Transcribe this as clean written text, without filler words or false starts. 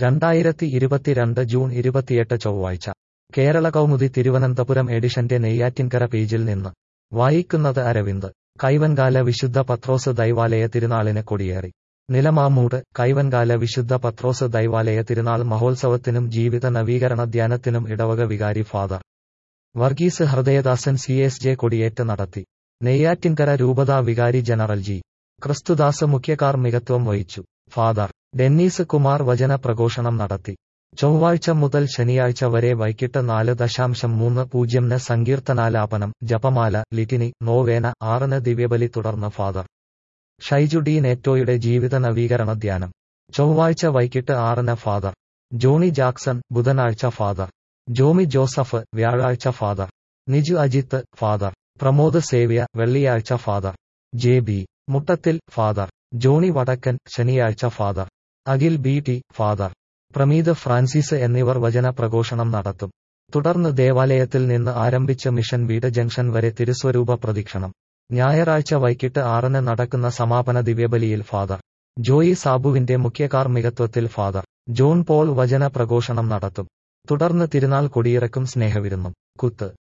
2022 June 28 ചൊവ്വാഴ്ച കേരള കൗമുദി തിരുവനന്തപുരം എഡിഷന്റെ നെയ്യാറ്റിൻകര പേജിൽ നിന്ന് വായിക്കുന്നത് അരവിന്ദ്. കൈവൻകാല വിശുദ്ധ പത്രോസ് ദൈവാലയ തിരുനാളിന് കൊടിയേറി. നിലമാമൂട്. കൈവൻകാല വിശുദ്ധ പത്രോസ് ദൈവാലയ തിരുനാൾ മഹോത്സവത്തിനും ജീവിത നവീകരണ ധ്യാനത്തിനും ഇടവക വികാരി ഫാദർ വർഗീസ് ഹൃദയദാസൻ CSJ കൊടിയേറ്റ് നടത്തി. നെയ്യാറ്റിൻകര രൂപതാ വികാരി ജനറൽ G. ക്രിസ്തുദാസ് മുഖ്യകാർമ്മികത്വം വഹിച്ചു. ഫാദർ ഡെന്നീസ് കുമാർ വചന പ്രഘോഷണം നടത്തി. ചൊവ്വാഴ്ച മുതൽ ശനിയാഴ്ച വരെ വൈകിട്ട് 4:30 സങ്കീർത്തനാലാപനം, ജപമാല, ലിറ്റിനി, നോവേന, 6 ദിവ്യബലി. തുടർന്ന് ഫാദർ ഷൈജു ഡി നെറ്റോയുടെ ജീവിത നവീകരണ ധ്യാനം. ചൊവ്വാഴ്ച വൈകിട്ട് 6 ഫാദർ ജോണി ജാക്സൺ, ബുധനാഴ്ച ഫാദർ ജോമി ജോസഫ്, വ്യാഴാഴ്ച ഫാദർ നിജു അജിത്ത്, ഫാദർ പ്രമോദ് സേവ്യ, വെള്ളിയാഴ്ച father JB Muttathil, father Johny Vadakkan, ശനിയാഴ്ച father Akhil BT, father Prameeth Francis എന്നിവർ വചന പ്രഘോഷണം നടത്തും. തുടർന്ന് ദേവാലയത്തിൽ നിന്ന് ആരംഭിച്ച മിഷൻ വീട് ജംഗ്ഷൻ വരെ തിരുസ്വരൂപ പ്രദക്ഷിണം. ഞായറാഴ്ച വൈകിട്ട് 6 നടക്കുന്ന സമാപന ദിവ്യബലിയിൽ ഫാദർ ജോയി സാബുവിന്റെ മുഖ്യകാർമ്മികത്വത്തിൽ ഫാദർ ജോൺ പോൾ വചന പ്രഘോഷണം നടത്തും. തുടർന്ന് തിരുനാൾ കൊടിയിറക്കും സ്നേഹവിരുന്നും. കുത്ത്